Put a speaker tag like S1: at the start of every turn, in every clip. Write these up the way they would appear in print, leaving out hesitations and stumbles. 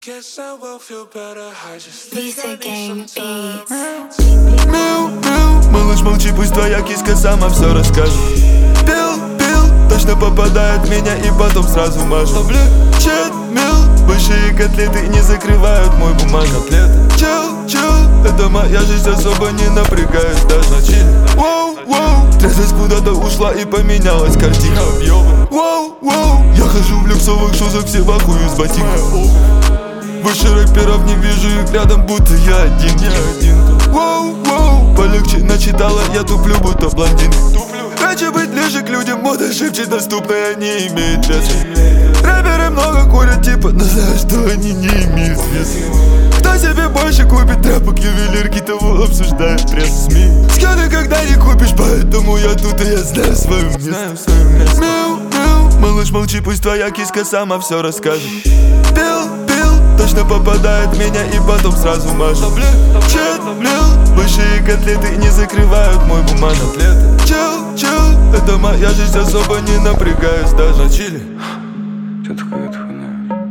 S1: Guess I will feel better, I just think
S2: Lisa
S1: I
S2: Gang
S1: need some time.
S2: Beats.
S3: Мяу, мяу, малыш, молчи, пусть твоя киска сама все расскажет. Пил, точно попадает в меня и потом сразу мажет. Облегчет, мил, большие котлеты не закрывают мой бумажник. Чил, это моя жизнь, особо не напрягаюсь, даже на чиле. Воу, трезвость куда-то ушла и поменялась картина. Воу, я хожу в люксовых шузах, все в ахуе с ботинков. Больше рэперов не вижу их рядом, будто я один. Воу, полегче начитала, я туплю, будто блондин. Хочу быть ближе к людям, мода шепчет, доступная не имеет веса. Рэперы много курят, типа, но знаю, что они не имеют веса. Кто себе больше купит тряпок, ювелирки, того обсуждает пресс СМИ. Сканы когда не купишь, поэтому я тут и я знаю свое место. Мяу, малыш, молчи, пусть твоя киска сама все расскажет. Пил, точно попадает в меня и потом сразу мажет. Чил, большие котлеты не закрывают мой бумажник. Чил, это моя жизнь, особо не напрягаюсь, даже на чиле.
S4: Чё такое это хуйня?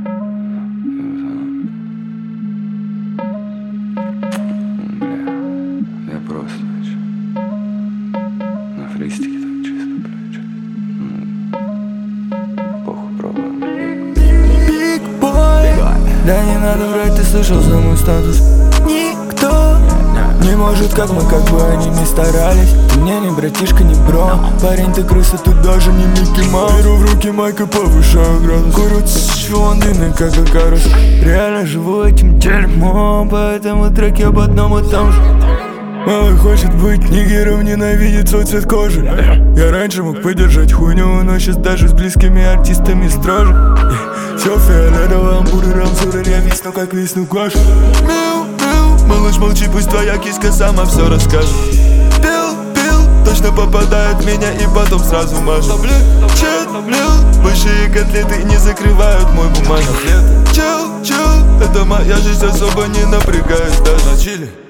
S4: Бля, я просто на фристике так чисто, бля, чё. Похуй, пробуем.
S3: Big boy, да не надо врать, ты слышал за мой статус. Никто не может, как мы, как бы они ни старались. Ты мне не братишка, не бро. Парень, ты крыса, тут даже не Микки Маус. Беру в руки майк и повышаю градус. Курю лондоны, как Акарус. Реально живу этим дерьмом, поэтому треки об одном и том же. Малый хочет быть нигером, ненавидит свой цвет кожи. Я раньше мог поддержать хуйню, но сейчас даже с близкими артистами строже. Все фиолетово, амбурером, сурен, я висну, как висну Гоша. Мяу, малыш, молчи, пусть твоя киска сама все расскажет. Пил, точно попадает в меня и потом сразу мажет. Чил, большие котлеты не закрывают мой бумажник. Чил, это моя жизнь, особо не напрягаюсь, даже на чиле.